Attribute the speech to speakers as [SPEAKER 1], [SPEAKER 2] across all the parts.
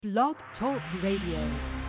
[SPEAKER 1] Blog Talk Radio.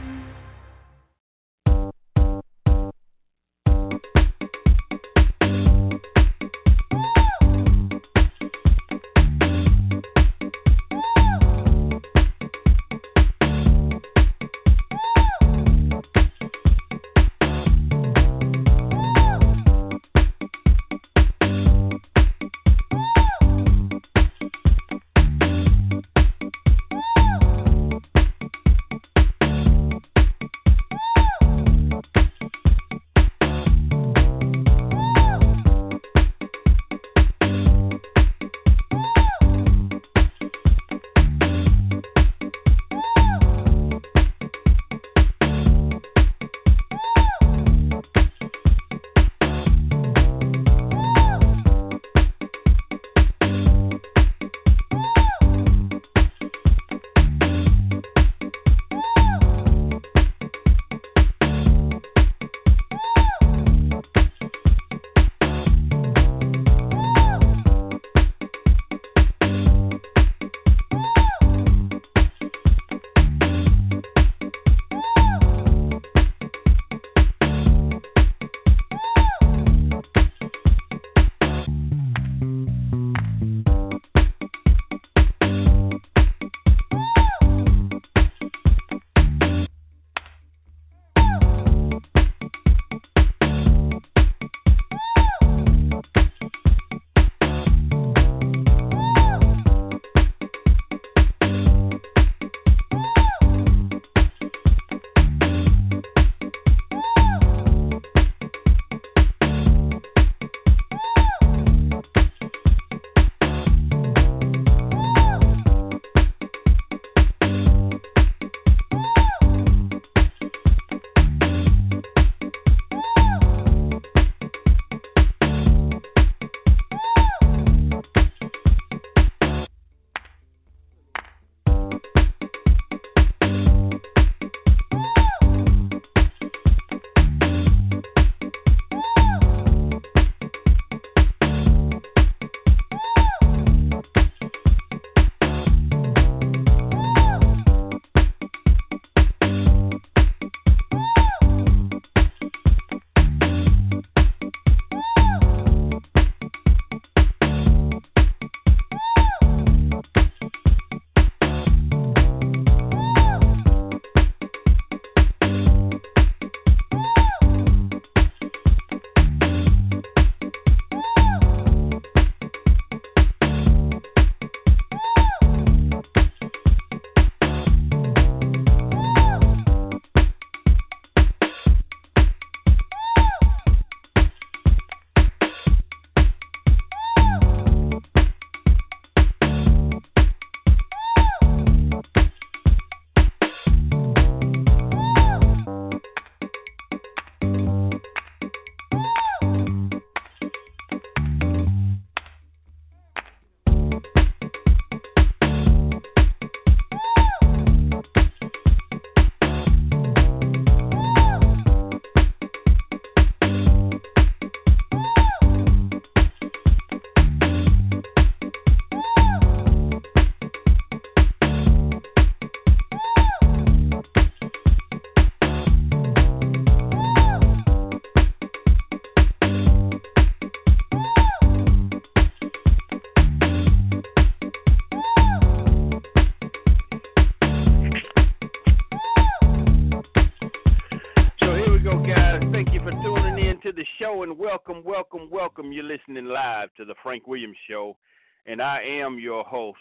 [SPEAKER 2] And welcome. You're listening live to the Frank Williams Show, and I am your host,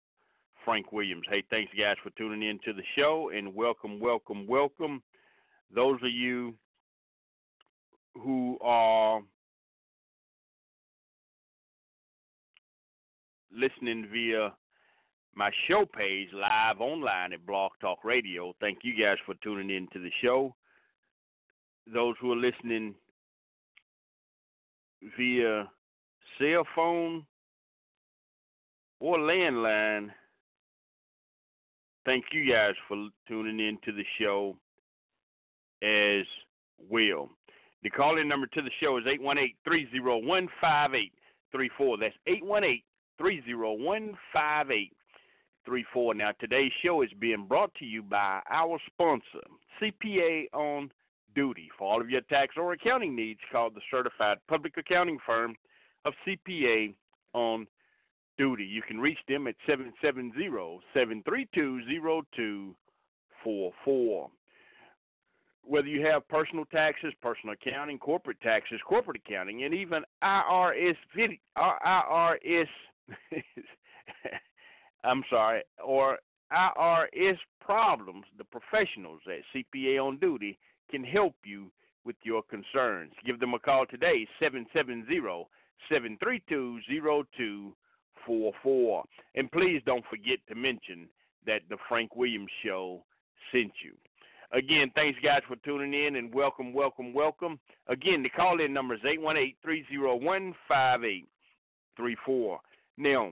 [SPEAKER 2] Frank Williams. Hey, thanks, guys, for tuning in to the show, and welcome. Those of you who are listening via my show page live online at Blog Talk Radio, thank you guys for tuning in to the show. Those who are listening via cell phone or landline, thank you guys for tuning in to the show as well. The call-in number to the show is 818-301-5834. That's 818-301-5834. Now, today's show is being brought to you by our sponsor, CPA on Duty. For all of your tax or accounting needs, call the certified public accounting firm of CPA on Duty. You can reach them at 770-732-0244. Whether you have personal taxes, personal accounting, corporate taxes, corporate accounting, and even IRS or IRS problems, the professionals at CPA on Duty can help you with your concerns. Give them a call today, 770-732-0244. And please don't forget to mention that the Frank Williams Show sent you. Again, thanks, guys, for tuning in, and welcome. Again, the call-in number is 818-301-5834. Now,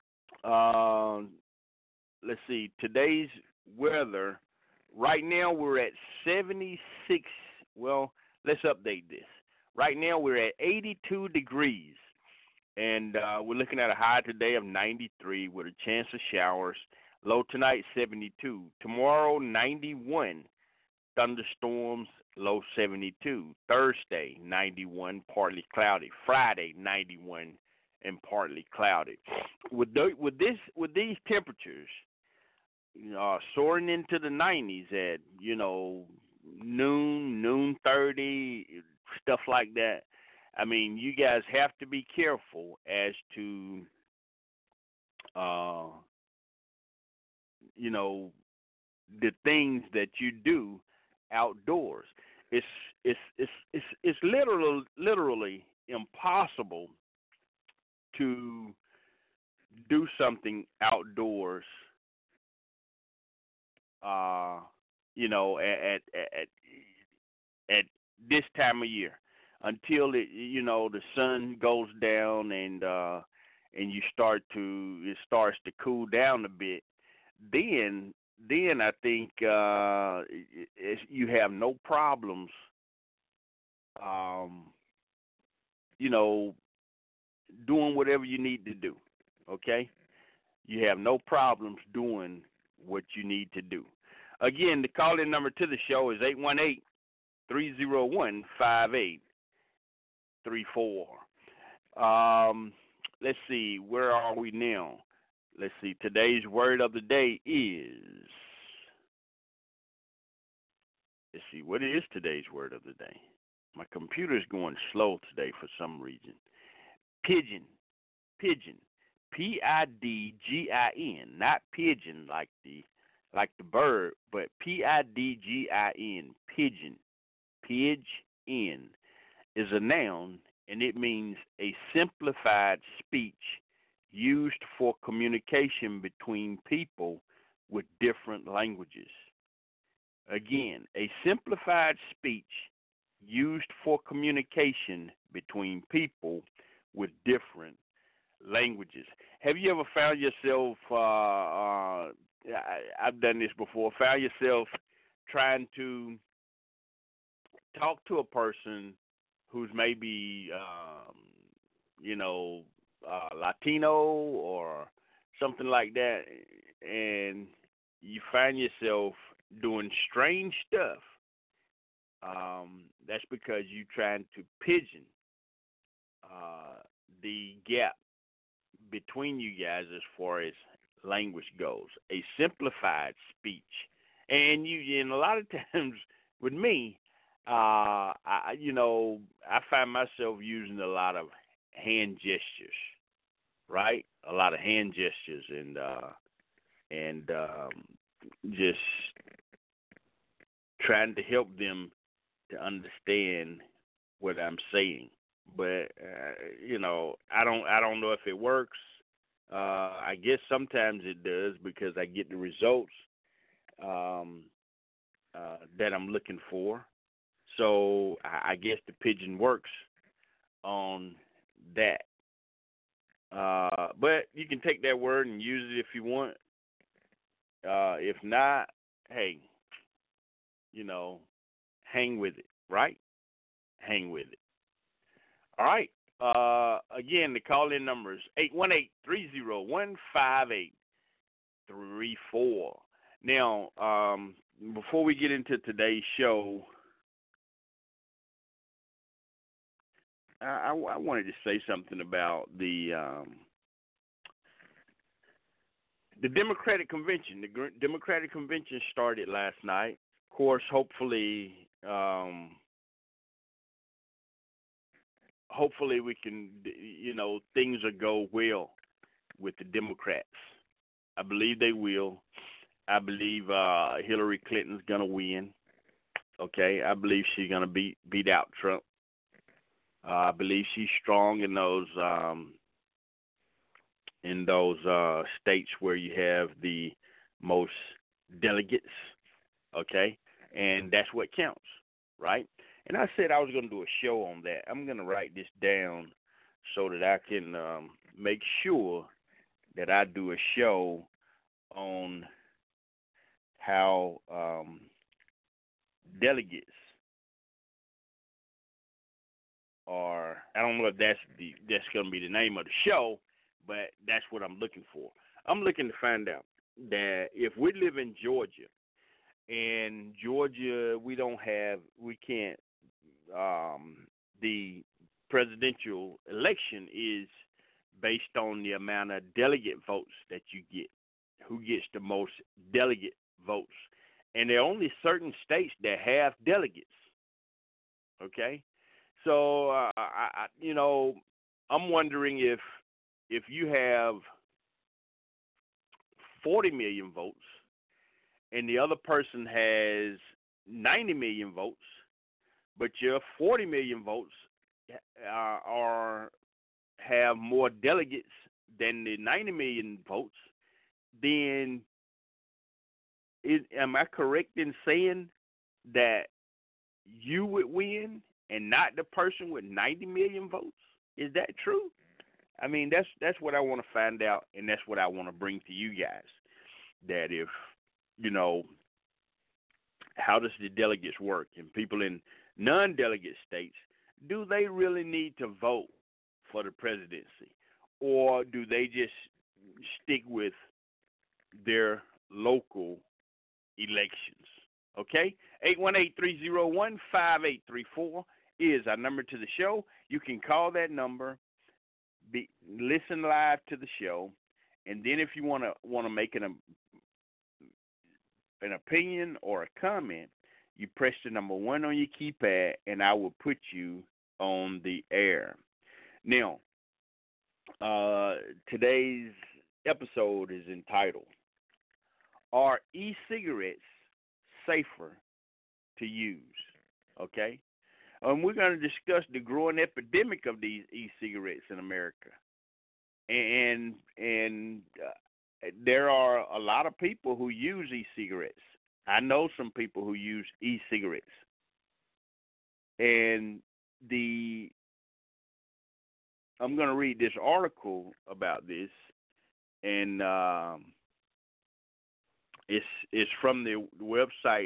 [SPEAKER 2] let's see, today's weather, right now we're at 76. Well, let's update this. Right now we're at 82 degrees, and we're looking at a high today of 93 with a chance of showers. Low tonight, 72. Tomorrow, 91. Thunderstorms, low 72. Thursday, 91, partly cloudy. Friday, 91 and partly cloudy. With these temperatures, soaring into the 90s at noon 30, stuff like that. I mean, you guys have to be careful as to the things that you do outdoors. It's literally impossible to do something outdoors at this time of year until the sun goes down and it starts to cool down a bit. Then I think you have no problems, doing whatever you need to do, okay? You have no problems doing what you need to do. Again, the call-in number to the show is 818-301-5834. Let's see, where are we now? Let's see, today's word of the day is, let's see, what is today's word of the day? My computer's going slow today for some reason. Pigeon. P-I-D-G-I-N, not pigeon like the bird, but P-I-D-G-I-N, pigeon. Pigeon is a noun, and it means a simplified speech used for communication between people with different languages. Again, a simplified speech used for communication between people with different languages. Have you ever found yourself, I've done this before, found yourself trying to talk to a person who's maybe, Latino or something like that, and you find yourself doing strange stuff. That's because you're trying to pigeon the gap between you guys as far as language goes. A simplified speech, and a lot of times with me, I find myself using a lot of hand gestures, right? A lot of hand gestures and just trying to help them to understand what I'm saying. But I don't know if it works. I guess sometimes it does because I get the results that I'm looking for. So I guess the pigeon works on that. But you can take that word and use it if you want. If not, hey, hang with it, right? Hang with it. All right. Again, the call-in number is 5834. Now, before we get into today's show, I wanted to say something about the Democratic Convention. The Democratic Convention started last night. Of course, hopefully we can, things will go well with the Democrats. I believe they will. I believe Hillary Clinton's gonna win. Okay, I believe she's gonna beat out Trump. I believe she's strong in those states where you have the most delegates. Okay, and that's what counts, right? And I said I was going to do a show on that. I'm going to write this down so that I can make sure that I do a show on how delegates are. I don't know if that's going to be the name of the show, but that's what I'm looking for. I'm looking to find out that if we live in Georgia, and Georgia, we can't. The presidential election is based on the amount of delegate votes that you get. Who gets the most delegate votes? And there are only certain states that have delegates. Okay, so I'm wondering if you have 40 million votes and the other person has 90 million votes, but your 40 million votes have more delegates than the 90 million votes, then am I correct in saying that you would win and not the person with 90 million votes? Is that true? I mean, that's what I want to find out, and that's what I want to bring to you guys. That if, how does the delegates work? And people in non-delegate states, do they really need to vote for the presidency? Or do they just stick with their local elections? Okay? 818-301-5834 is our number to the show. You can call that number, listen live to the show, and then if you want to make an opinion or a comment, you press the number 1 on your keypad, and I will put you on the air. Now, today's episode is entitled, Are E-Cigarettes Safer to Use? Okay? We're going to discuss the growing epidemic of these e-cigarettes in America. And there are a lot of people who use e-cigarettes. I know some people who use e-cigarettes. And I'm going to read this article about this, and it's from the website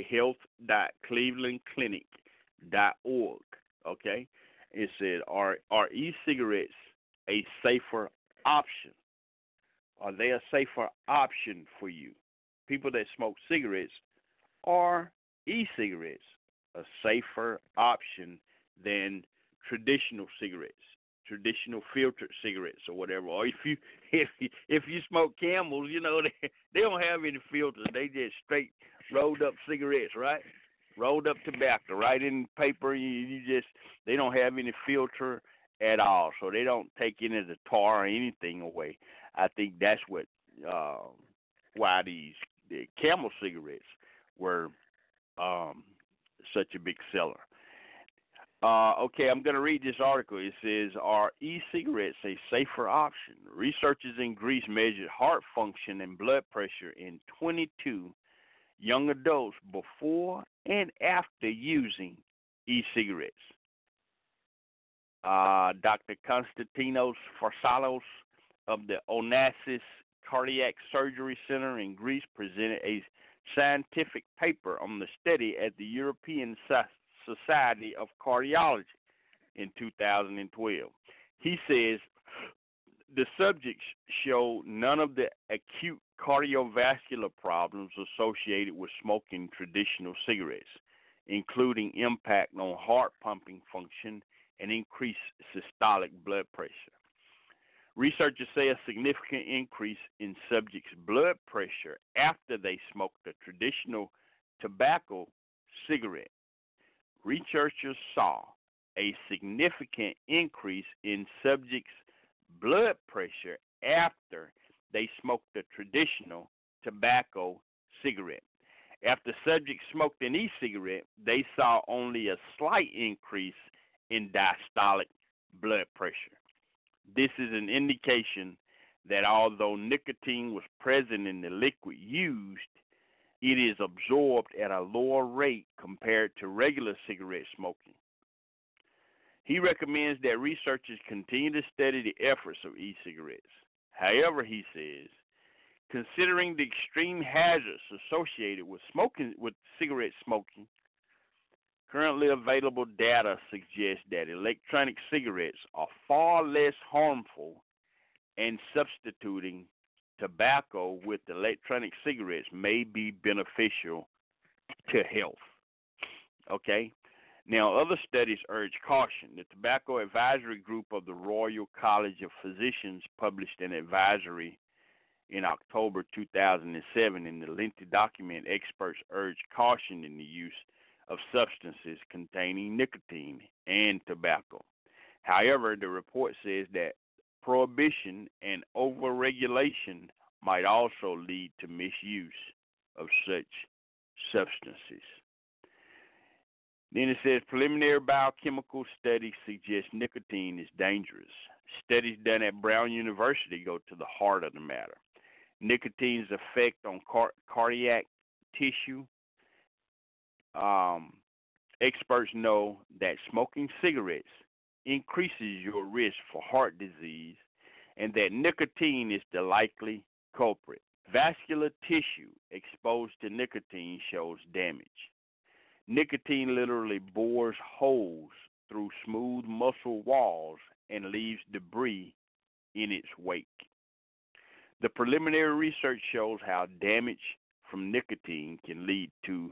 [SPEAKER 2] health.clevelandclinic.org. Okay, it said, "Are e-cigarettes a safer option? Are they a safer option for you? People that smoke cigarettes, are e-cigarettes a safer option than traditional cigarettes, traditional filtered cigarettes or whatever? Or if you smoke Camels, they don't have any filters. They just straight rolled up cigarettes, right? Rolled up tobacco, right in paper. They don't have any filter at all, so they don't take any of the tar or anything away. I think that's why the Camel cigarettes were such a big seller. Okay, I'm going to read this article. It says, are e-cigarettes a safer option? Researchers in Greece measured heart function and blood pressure in 22 young adults before and after using e-cigarettes. Dr. Konstantinos Farsalos of the Onassis Cardiac Surgery Center in Greece presented a scientific paper on the study at the European Society of Cardiology in 2012. He says The subjects showed none of the acute cardiovascular problems associated with smoking traditional cigarettes, including impact on heart pumping function and increased systolic blood pressure. Researchers say a significant increase in subjects' blood pressure after they smoked a traditional tobacco cigarette. Researchers saw a significant increase in subjects' blood pressure after they smoked a traditional tobacco cigarette. After subjects smoked an e-cigarette, they saw only a slight increase in diastolic blood pressure. This is an indication that although nicotine was present in the liquid used, it is absorbed at a lower rate compared to regular cigarette smoking. He recommends that researchers continue to study the efforts of e-cigarettes. However, he says, considering the extreme hazards associated with cigarette smoking, currently available data suggests that electronic cigarettes are far less harmful, and substituting tobacco with electronic cigarettes may be beneficial to health. Okay? Now, other studies urge caution. The Tobacco Advisory Group of the Royal College of Physicians published an advisory in October 2007. In the lengthy document, experts urge caution in the use of substances containing nicotine and tobacco. However, the report says that prohibition and overregulation might also lead to misuse of such substances. Then it says preliminary biochemical studies suggest nicotine is dangerous. Studies done at Brown University go to the heart of the matter. Nicotine's effect on cardiac tissue. Experts know that smoking cigarettes increases your risk for heart disease and that nicotine is the likely culprit. Vascular tissue exposed to nicotine shows damage. Nicotine literally bores holes through smooth muscle walls and leaves debris in its wake. The preliminary research shows how damage from nicotine can lead to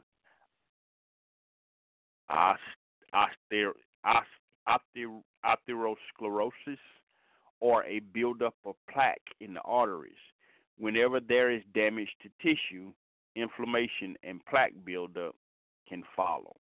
[SPEAKER 2] atherosclerosis, or a buildup of plaque in the arteries. Whenever there is damage to tissue, inflammation and plaque buildup can follow.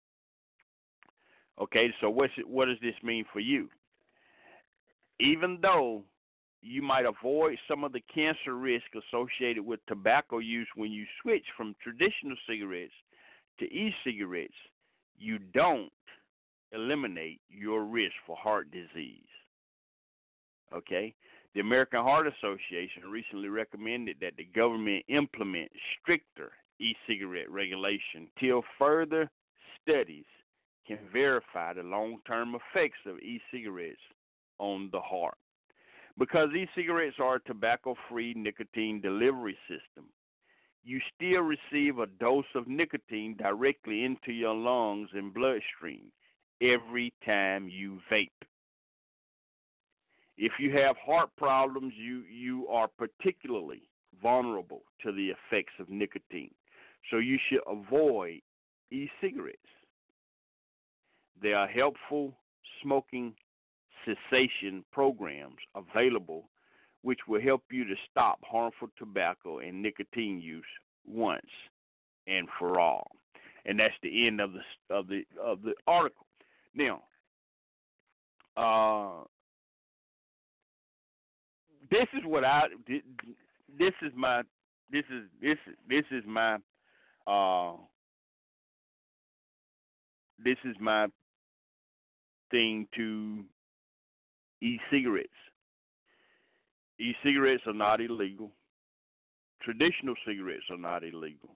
[SPEAKER 2] Okay, so what does this mean for you? Even though you might avoid some of the cancer risk associated with tobacco use when you switch from traditional cigarettes to e-cigarettes, you don't eliminate your risk for heart disease. Okay? The American Heart Association recently recommended that the government implement stricter e-cigarette regulation till further studies can verify the long-term effects of e-cigarettes on the heart. Because e-cigarettes are a tobacco-free nicotine delivery system, you still receive a dose of nicotine directly into your lungs and bloodstream every time you vape. If you have heart problems, you are particularly vulnerable to the effects of nicotine. So you should avoid e-cigarettes. There are helpful smoking cessation programs available which will help you to stop harmful tobacco and nicotine use once and for all. And that's the end of the article. Now, this is what this is my thing to e-cigarettes. E-cigarettes are not illegal. Traditional cigarettes are not illegal.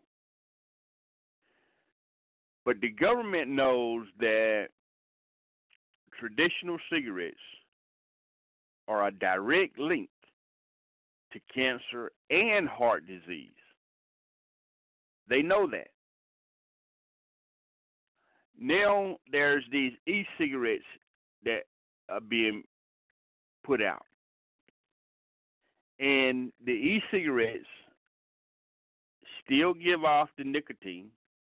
[SPEAKER 2] But the government knows that traditional cigarettes are a direct link to cancer and heart disease. They know that. Now there's these e-cigarettes that are being put out. And the e-cigarettes still give off the nicotine,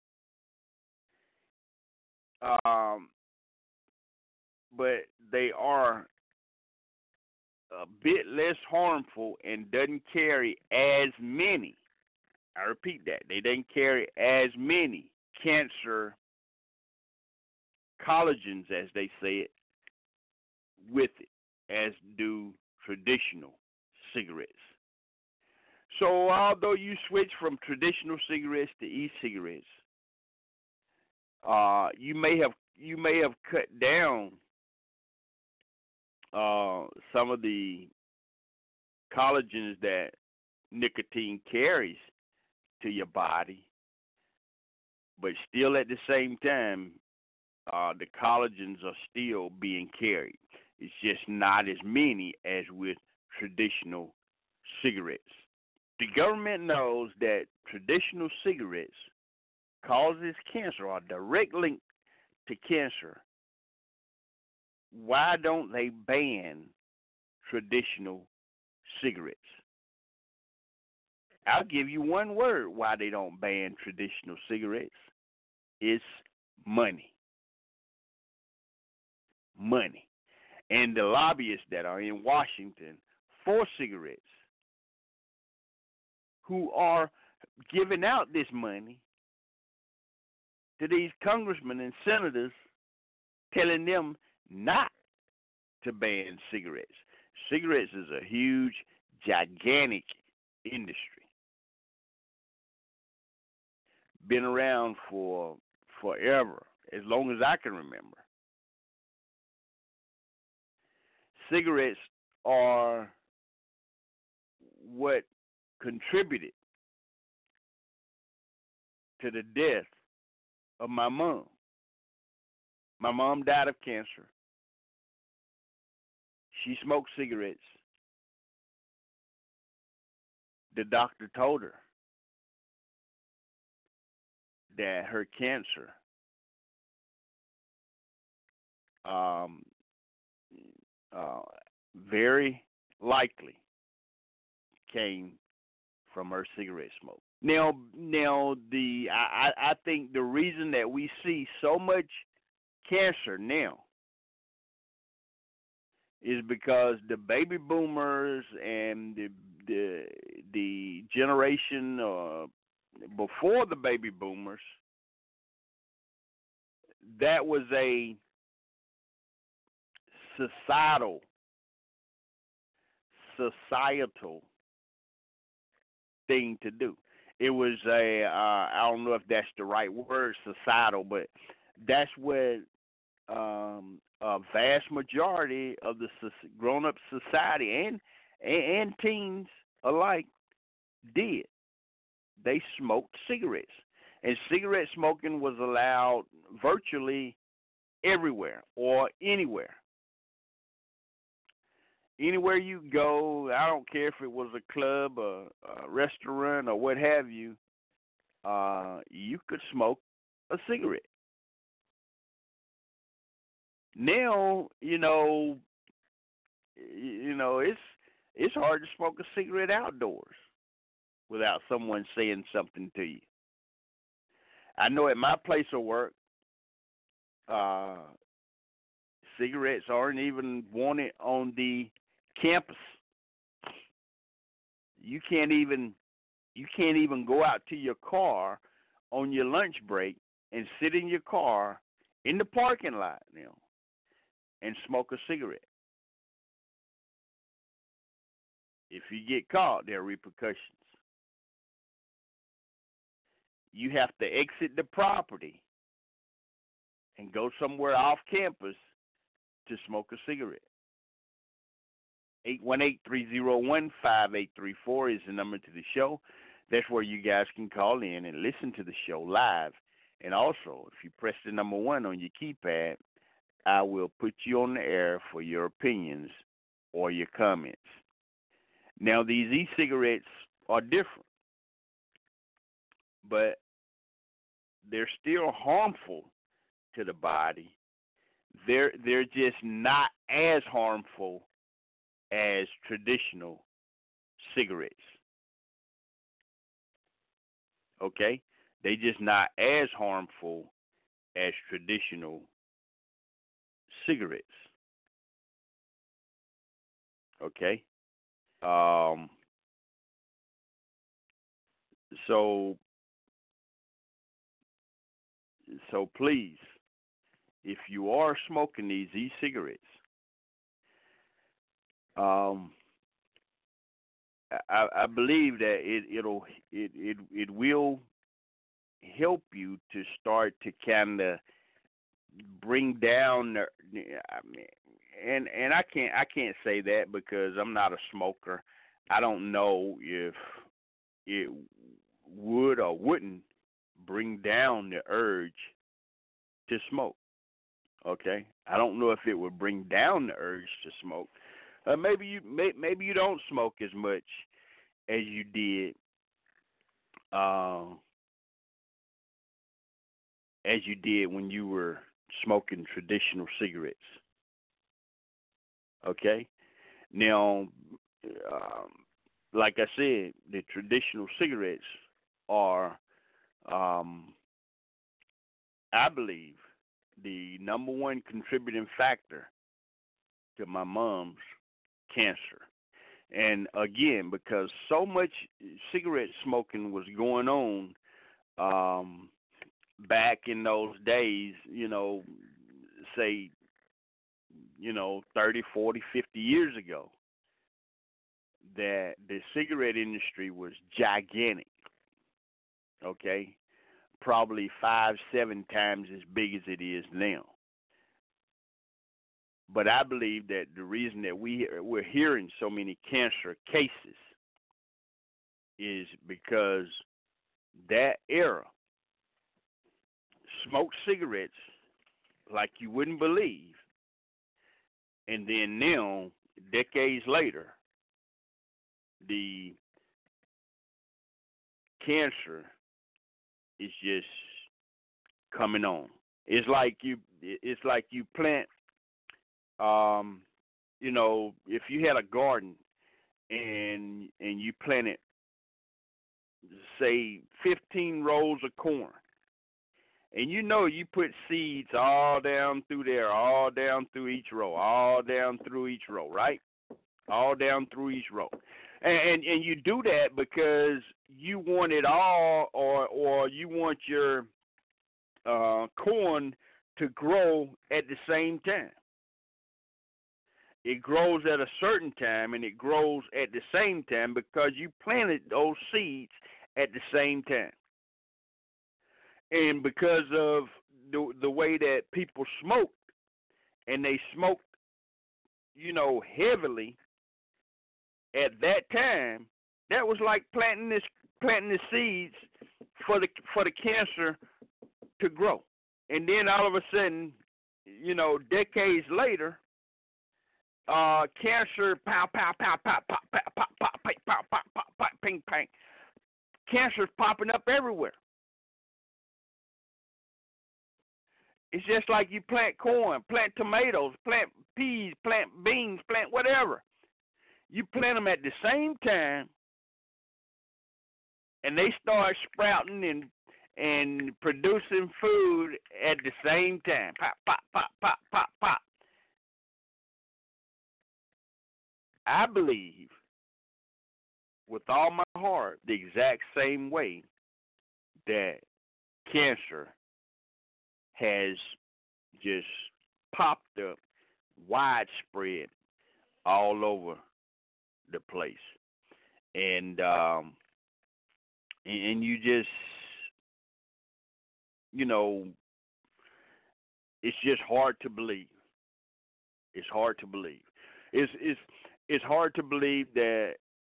[SPEAKER 2] but they are a bit less harmful and doesn't carry as many. I repeat that. They don't carry as many cancer collagens, as they say it, with it as do traditional cigarettes. So although you switch from traditional cigarettes to e-cigarettes, you may have cut down some of the collagens that nicotine carries to your body, but still at the same time, the collagens are still being carried. It's just not as many as with traditional cigarettes. The government knows that traditional cigarettes causes cancer or a direct link to cancer. Why don't they ban traditional cigarettes? I'll give you one word why they don't ban traditional cigarettes. It's money. Money. And the lobbyists that are in Washington for cigarettes, who are giving out this money to these congressmen and senators, telling them not to ban cigarettes. Cigarettes is a huge, gigantic industry. Been around for forever, as long as I can remember. Cigarettes are what contributed to the death of my mom. My mom died of cancer. She smoked cigarettes. The doctor told her that her cancer very likely came from her cigarette smoke. Now, I think the reason that we see so much cancer now is because the baby boomers and the generation before the baby boomers, that was a societal thing to do. It was I don't know if that's the right word, societal, but that's what a vast majority of the grown-up society and teens alike did. They smoked cigarettes. And cigarette smoking was allowed virtually everywhere or anywhere. Anywhere you go, I don't care if it was a club, a restaurant, or what have you, you could smoke a cigarette. Now, it's hard to smoke a cigarette outdoors without someone saying something to you. I know at my place of work, cigarettes aren't even wanted on the campus. You can't even go out to your car on your lunch break and sit in your car in the parking lot now and smoke a cigarette. If you get caught, there are repercussions. You have to exit the property and go somewhere off campus to smoke a cigarette. 818-301-5834 is the number to the show. That's where you guys can call in and listen to the show live. And also, if you press the number 1 on your keypad, I will put you on the air for your opinions or your comments. Now, these e-cigarettes are different, but they're still harmful to the body. They're just not as harmful as traditional cigarettes. Okay? They just not as harmful as traditional cigarettes. Okay? Um, so please, if you are smoking these e-cigarettes, I believe that it will help you to start to kind of bring down I mean, and I can't say that because I'm not a smoker. I don't know if it would or wouldn't bring down the urge to smoke. Okay, I don't know if it would bring down the urge to smoke. Maybe you don't smoke as much as you did when you were smoking traditional cigarettes. Okay, now, like I said, the traditional cigarettes are, I believe, the number one contributing factor to my mom's cancer. And again, because so much cigarette smoking was going on back in those days, say, 30, 40, 50 years ago, that the cigarette industry was gigantic, okay? Probably 5, 7 times as big as it is now. But I believe that the reason that we're hearing so many cancer cases is because that era smoked cigarettes like you wouldn't believe. And then now, decades later, the cancer is just coming on. It's like you plant, if you had a garden and you planted, say, 15 rows of corn, and you put seeds all down through there, all down through each row, all down through each row, right? All down through each row. And you do that because you want it all, or you want your corn to grow at the same time. It grows at a certain time, and it grows at the same time because you planted those seeds at the same time. And because of the way that people smoked, and they smoked, heavily at that time, that was like planting the seeds for the cancer to grow. And then all of a sudden, decades later, cancer, pow, pow, pow, pow, pow, pow, pow, pow, pow, pow, pow, pow, pow, ping, ping. Cancer's popping up everywhere. It's just like you plant corn, plant tomatoes, plant peas, plant beans, plant whatever. You plant them at the same time, and they start sprouting and producing food at the same time. Pop, pop, pop, pop, pop, pop. I believe with all my heart the exact same way that cancer has just popped up widespread all over the place. And you just, it's just hard to believe. It's hard to believe. It's hard to believe that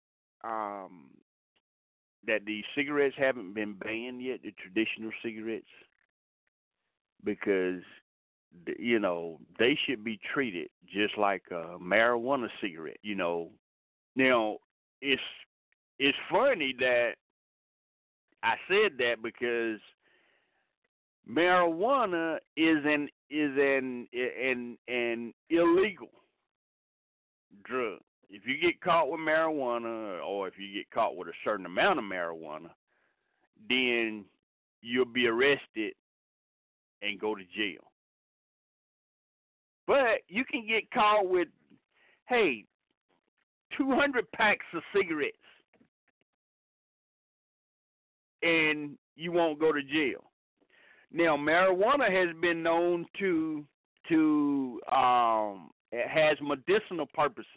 [SPEAKER 2] that these cigarettes haven't been banned yet, the traditional cigarettes, because they should be treated just like a marijuana cigarette. Now it's funny that I said that because marijuana is an illegal drug. if you get caught with marijuana, or if you get caught with a certain amount of marijuana, then you'll be arrested and go to jail. But you can get caught with, hey, 200 packs of cigarettes, and you won't go to jail. Now, marijuana has been known to it has medicinal purposes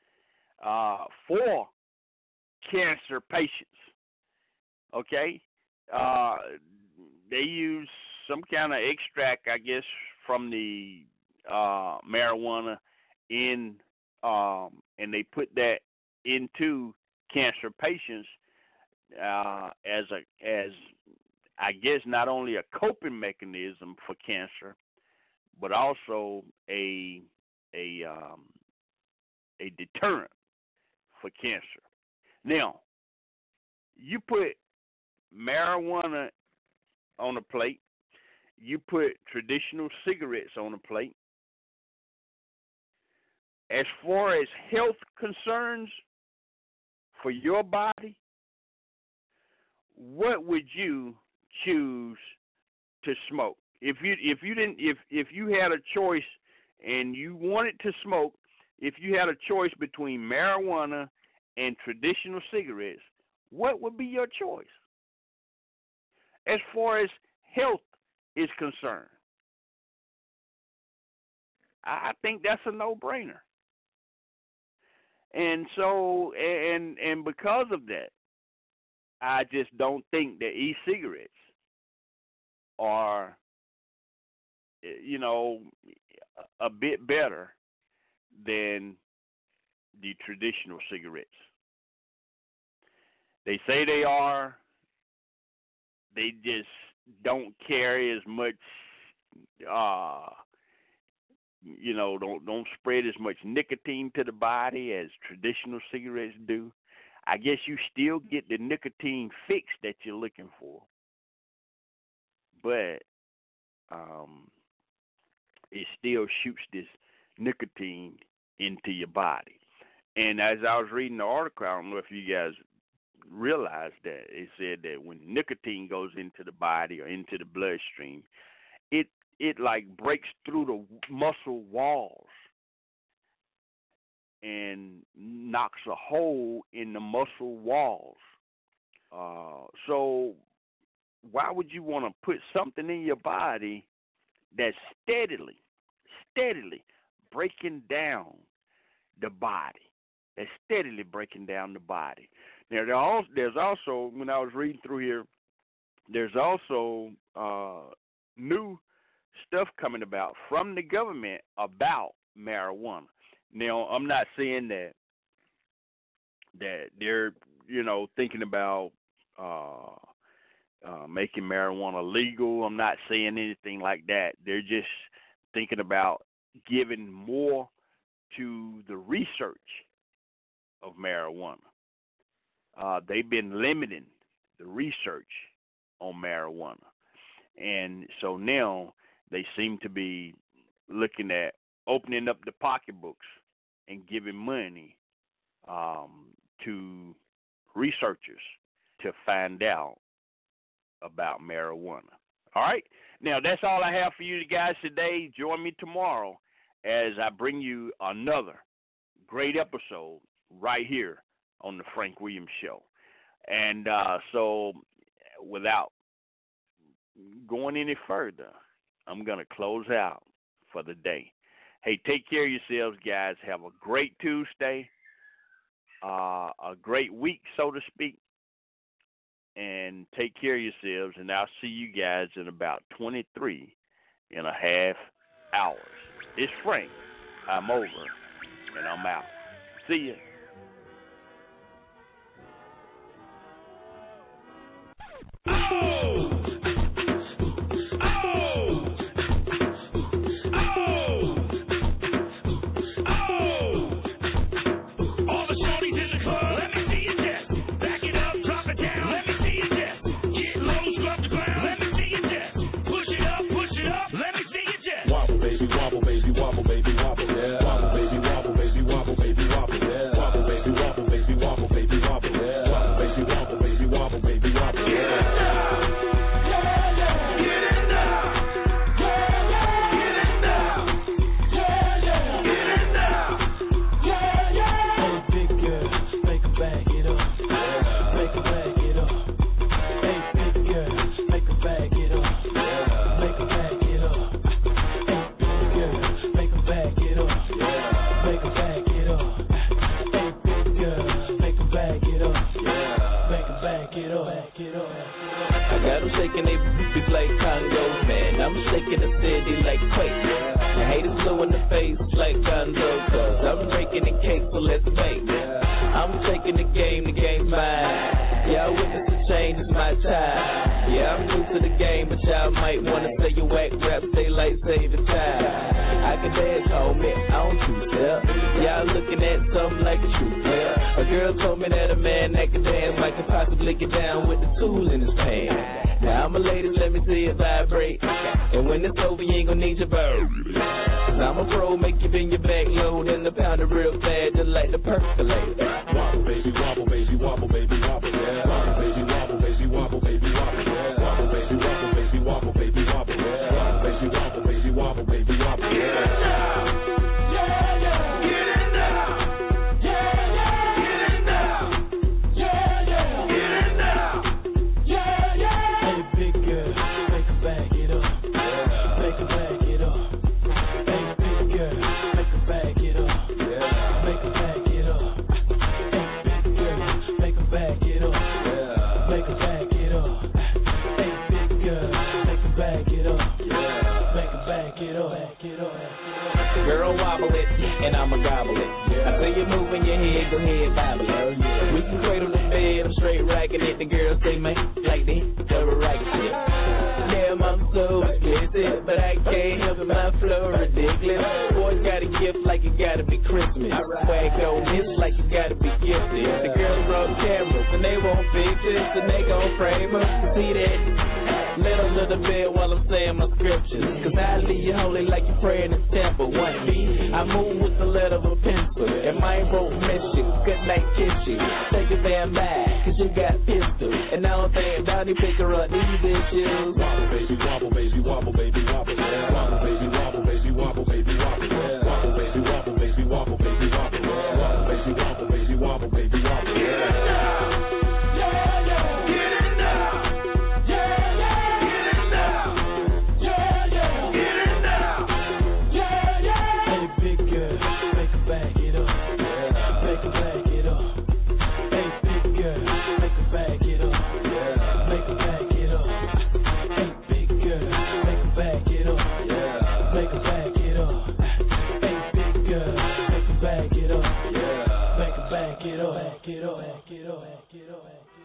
[SPEAKER 2] for cancer patients. Okay, they use some kind of extract, I guess, from the marijuana in, and they put that into cancer patients as I guess not only a coping mechanism for cancer, but also a deterrent for cancer. Now, you put marijuana on a plate, you put traditional cigarettes on a plate. As far as health concerns for your body, what would you choose to smoke? If you had a choice and you wanted to smoke, if you had a choice between marijuana and traditional cigarettes, what would be your choice? As far as health is concerned, I think that's a no-brainer. And so, and because of that, I just don't think that e-cigarettes are, a bit better than the traditional cigarettes. They say they are. They just don't carry as much, don't spread as much nicotine to the body as traditional cigarettes do. I guess you still get the nicotine fix that you're looking for, but it still shoots this nicotine into your body. And as I was reading the article, I don't know if you guys realized that it said that when nicotine goes into the body or into the bloodstream, it like breaks through the muscle walls and knocks a hole in the muscle walls. So why would you want to put something in your body that's steadily breaking down the body? That's steadily breaking down the body. Now, there's also, when I was reading through here, there's also new stuff coming about from the government about marijuana. Now, I'm not saying that they're, thinking about making marijuana legal. I'm not saying anything like that. They're just thinking about giving more to the research of marijuana. They've been limiting the research on marijuana. And so now they seem to be looking at opening up the pocketbooks and giving money to researchers to find out about marijuana. All right? Now, that's all I have for you guys today. Join me tomorrow as I bring you another great episode right here on the Frank Williams Show. And so without going any further, I'm going to close out for the day. Hey, take care of yourselves, guys. Have a great Tuesday, a great week, so to speak, and take care of yourselves. And I'll see you guys in about 23 and a half hours. It's Frank. I'm over, and I'm out. See ya.
[SPEAKER 3] Wobble, baby, wobble, baby, wobble, baby, wobble, yeah. Wobble, baby, wobble, baby, wobble, baby, wobble, yeah. I'm shaking the city like quake. The haters blue in the face like Gonzo, cause I'm breaking the cake, so let's make. I'm taking the game's mine. Y'all witness the change, it's my time. Yeah, I'm new to the game, but y'all might wanna say you whack rap, stay like save the time. I can dance, homie, I don't two-step. Y'all looking at something like a true player. A girl told me that a man that can dance might could possibly get down with the tool in his pants. Now I'm a lady, let me see it vibrate. And when it's over, you ain't gonna need your bird. Cause I'm a pro, make you bend your back low, then the pounder real fast, just like the percolate.
[SPEAKER 4] Wobble, baby, wobble, baby, wobble, baby, wobble, yeah. Wobble, baby, wobble, baby, wobble, baby, wobble, yeah. Wobble, baby, wobble, baby, wobble, baby, wobble, yeah. Wobble, baby, wobble, baby, wobble, baby, wobble, yeah.
[SPEAKER 3] Girl, wobble it, and I'ma gobble it. I say you moving your head, go ahead, bobble it. We can cradle the bed, I'm straight rocking it. The girls say, man, like this, double rocket shit. Damn, I'm so explicit, but I can't help it, my flow ridiculous. Boys got a gift like it gotta be Christmas. Swag on this like it gotta be gifted. The girls roll cameras, and they want pictures, and they gon' frame them. See that? Let a little bit while I'm saying my scriptures. Cause I leave you holy like you pray in the temple. 1B, I move with the letter of a pencil. And my wrote mission, good night kiss you. Take a damn back, cause you got pistol. And I don't think Donnie pick her up these issues.
[SPEAKER 4] Wobble, baby, wobble, baby, wobble, baby, wobble, yeah. Wobble, baby, wobble, baby, wobble, baby, wobble, yeah. Wobble, baby, wobble, baby, wobble, baby, wobble, yeah. Wobble, baby, wobble, baby, wobble, baby, wobble, yeah.
[SPEAKER 3] Get on.